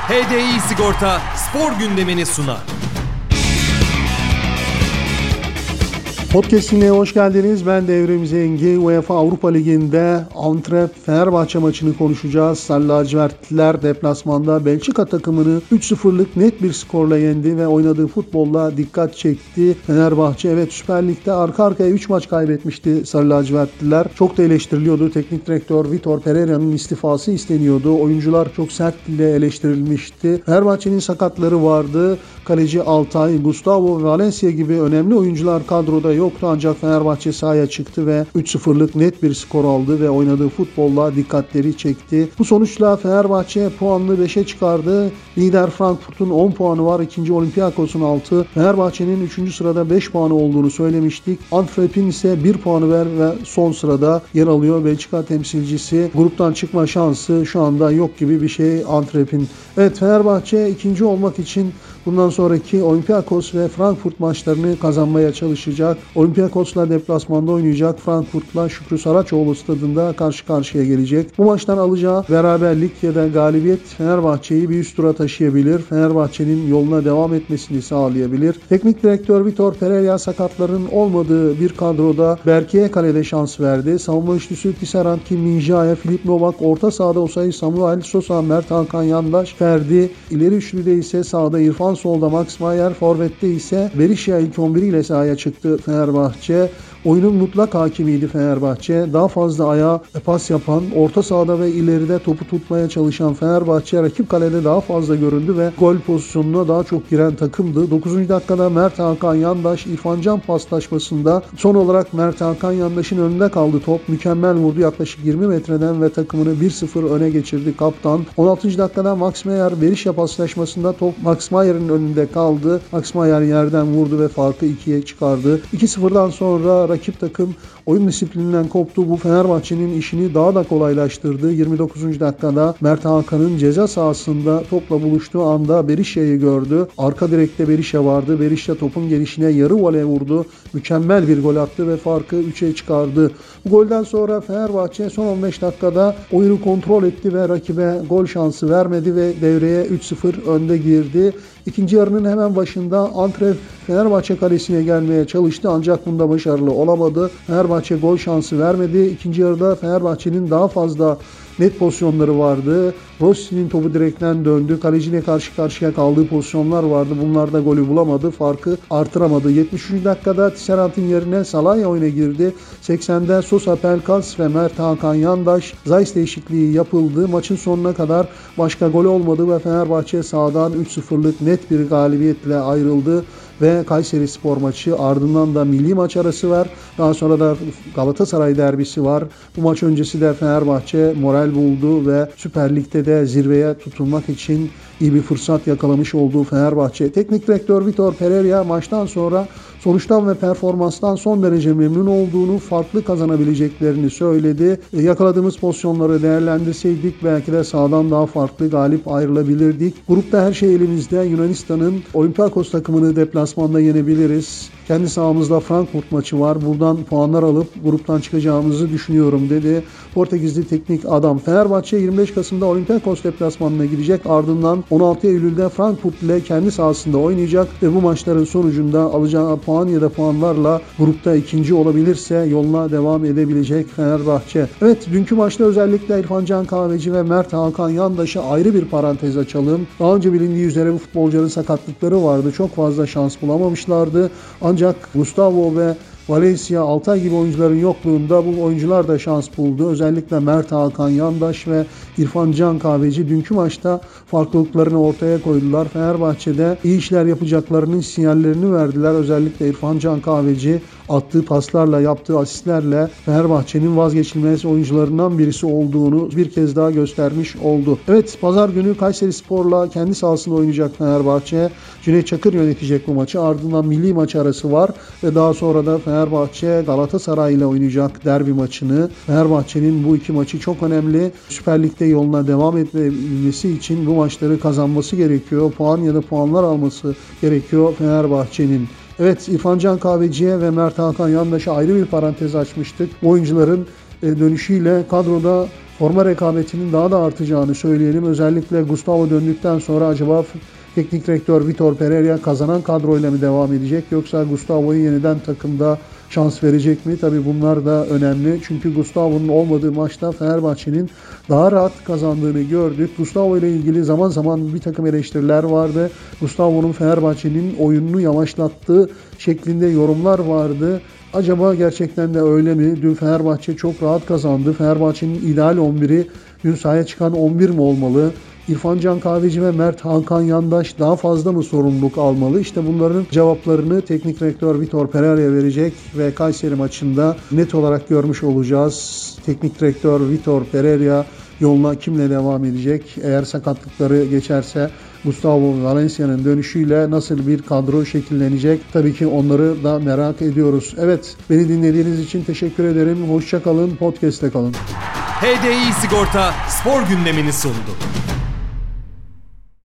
HDI Sigorta spor gündemini sunar. Podcast'ine hoş geldiniz. Ben Devrim Zengi. UEFA Avrupa Ligi'nde Antwerp Fenerbahçe maçını konuşacağız. Sarı lacivertliler deplasmanda Belçika takımını 3-0'lık net bir skorla yendi ve oynadığı futbolla dikkat çekti. Fenerbahçe Süper Lig'de arka arkaya 3 maç kaybetmişti Sarı lacivertliler. Çok da eleştiriliyordu. Teknik direktör Vitor Pereira'nın istifası isteniyordu. Oyuncular çok sert dille eleştirilmişti. Fenerbahçe'nin sakatları vardı. Kaleci Altay, Gustavo ve Valencia gibi önemli oyuncular kadroda yoktu, ancak Fenerbahçe sahaya çıktı ve 3-0'lık net bir skor aldı ve oynadığı futbolla dikkatleri çekti. Bu sonuçla Fenerbahçe puanını 5'e çıkardı. Lider Frankfurt'un 10 puanı var. İkinci Olympiakos'un 6. Fenerbahçe'nin 3. sırada 5 puanı olduğunu söylemiştik. Antwerp'in ise 1 puanı var ve son sırada yer alıyor. Belçika temsilcisi, gruptan çıkma şansı şu anda yok gibi bir şey Antwerp'in. Evet, Fenerbahçe ikinci olmak için bundan sonraki Olympiakos ve Frankfurt maçlarını kazanmaya çalışacak. Olympiakos'la deplasmanda oynayacak. Frankfurt'la Şükrü Saraçoğlu stadında karşı karşıya gelecek. Bu maçtan alacağı beraberlik ya da galibiyet Fenerbahçe'yi bir üst tura taşıyabilir. Fenerbahçe'nin yoluna devam etmesini sağlayabilir. Teknik direktör Vitor Pereira sakatların olmadığı bir kadroda Berke'ye kalede şans verdi. Savunma üçlüsü Tisserand, Kim Min-jae, Filip Novak, orta sahada Osayi Samuel, Sosa, Mert Hakan Yandaş, Ferdi, ileri üçlüde ise sağda İrfan, solda Max Meyer, forvette ise Berisha ilk 11 ile sahaya çıktı Fenerbahçe. Oyunun mutlak hakimiydi Fenerbahçe. Daha fazla ayağa pas yapan, orta sahada ve ileride topu tutmaya çalışan Fenerbahçe rakip kalede daha fazla göründü ve gol pozisyonuna daha çok giren takımdı. 9. dakikada Mert Hakan Yandaş İrfan Can paslaşmasında son olarak Mert Hakan Yandaş'ın önünde kaldı top. Mükemmel vurdu yaklaşık 20 metreden ve takımını 1-0 öne geçirdi kaptan. 16. dakikada Max Meyer Berisha paslaşmasında top Max Meyer'in önünde kaldı. Max Meyer yerden vurdu ve farkı 2'ye çıkardı. 2-0'dan sonra rakip takım oyun disiplininden koptu. Bu Fenerbahçe'nin işini daha da kolaylaştırdı. 29. dakikada Mert Hakan'ın ceza sahasında topla buluştuğu anda Berisha'yı gördü. Arka direkte Berisha vardı. Berisha topun gelişine yarı voley vurdu. Mükemmel bir gol attı ve farkı 3'e çıkardı. Bu golden sonra Fenerbahçe son 15 dakikada oyunu kontrol etti ve rakibe gol şansı vermedi ve devreye 3-0 önde girdi. İkinci yarının hemen başında Antwerp Fenerbahçe kalesine gelmeye çalıştı, ancak bunda başarılı olamadı. Fenerbahçe gol şansı vermedi. İkinci yarıda Fenerbahçe'nin daha fazla net pozisyonları vardı. Rossi'nin topu direkten döndü. Kaleciyle karşı karşıya kaldığı pozisyonlar vardı. Bunlarda golü bulamadı. Farkı artıramadı. 73. dakikada Tisserand'ın yerine Salahya oyuna girdi. 80'de Sosa, Pelkas ve Mert Hakan Yandaş Zeiss değişikliği yapıldı. Maçın sonuna kadar başka gol olmadı ve Fenerbahçe sahadan 3-0'lık net bir galibiyetle ayrıldı. Ve Kayserispor maçı, ardından da milli maç arası var. Daha sonra da Galatasaray derbisi var. Bu maç öncesi de Fenerbahçe moral buldu ve Süper Lig'de de zirveye tutunmak için iyi bir fırsat yakalamış olduğu Fenerbahçe. Teknik direktör Vitor Pereira maçtan sonra sonuçtan ve performanstan son derece memnun olduğunu, farklı kazanabileceklerini söyledi. Yakaladığımız pozisyonları değerlendirseydik belki de sahadan daha farklı galip ayrılabilirdik. Grupta her şey elimizde. Yunanistan'ın Olympiakos takımını deplasmanda yenebiliriz. Kendi sahamızda Frankfurt maçı var. Buradan puanlar alıp gruptan çıkacağımızı düşünüyorum dedi Portekizli teknik adam. Fenerbahçe 25 Kasım'da Olympiakos deplasmanına gidecek. Ardından 16 Eylül'de Frankfurt ile kendi sahasında oynayacak ve bu maçların sonucunda alacağı puan ya da puanlarla grupta ikinci olabilirse yoluna devam edebilecek Fenerbahçe. Evet, dünkü maçta özellikle İrfan Can Kahveci ve Mert Hakan Yandaş'a ayrı bir parantez açalım. Daha önce bilindiği üzere bu futbolcuların sakatlıkları vardı. Çok fazla şans bulamamışlardı. Ancak Gustavo ve Valencia, Altay gibi oyuncuların yokluğunda bu oyuncular da şans buldu. Özellikle Mert Hakan Yandaş ve İrfan Can Kahveci dünkü maçta farklılıklarını ortaya koydular. Fenerbahçe'de iyi işler yapacaklarının sinyallerini verdiler. Özellikle İrfan Can Kahveci attığı paslarla, yaptığı asistlerle Fenerbahçe'nin vazgeçilmez oyuncularından birisi olduğunu bir kez daha göstermiş oldu. Evet, pazar günü Kayserispor'la kendi sahasında oynayacak Fenerbahçe. Cüneyt Çakır yönetecek bu maçı. Ardından milli maç arası var ve daha sonra da Fenerbahçe Galatasaray ile oynayacak derbi maçını. Fenerbahçe'nin bu iki maçı çok önemli. Süper Lig'de yoluna devam etmesi için bu maçları kazanması gerekiyor. Puan ya da puanlar alması gerekiyor Fenerbahçe'nin. Evet, İrfan Can Kahveci'ye ve Mert Hakan Yandaş'a ayrı bir parantez açmıştık. Bu oyuncuların dönüşüyle kadroda forma rekabetinin daha da artacağını söyleyelim. Özellikle Gustavo döndükten sonra acaba teknik direktör Vitor Pereira kazanan kadroyla mı devam edecek yoksa Gustavo'yu yeniden takımda şans verecek mi? Tabii bunlar da önemli. Çünkü Gustavo'nun olmadığı maçta Fenerbahçe'nin daha rahat kazandığını gördük. Gustavo ile ilgili zaman zaman bir takım eleştiriler vardı. Gustavo'nun Fenerbahçe'nin oyununu yavaşlattığı şeklinde yorumlar vardı. Acaba gerçekten de öyle mi? Dün Fenerbahçe çok rahat kazandı. Fenerbahçe'nin ideal 11'i dün sahaya çıkan 11 mi olmalı? İrfan Can Kahveci ve Mert Hakan Yandaş daha fazla mı sorumluluk almalı? İşte bunların cevaplarını teknik direktör Vitor Pereira verecek ve Kayseri maçında net olarak görmüş olacağız. Teknik direktör Vitor Pereira yoluna kimle devam edecek? Eğer sakatlıkları geçerse Gustavo Valencia'nın dönüşüyle nasıl bir kadro şekillenecek? Tabii ki onları da merak ediyoruz. Evet, beni dinlediğiniz için teşekkür ederim. Hoşça kalın, podcast'te kalın. HDI Sigorta spor gündemini sundu.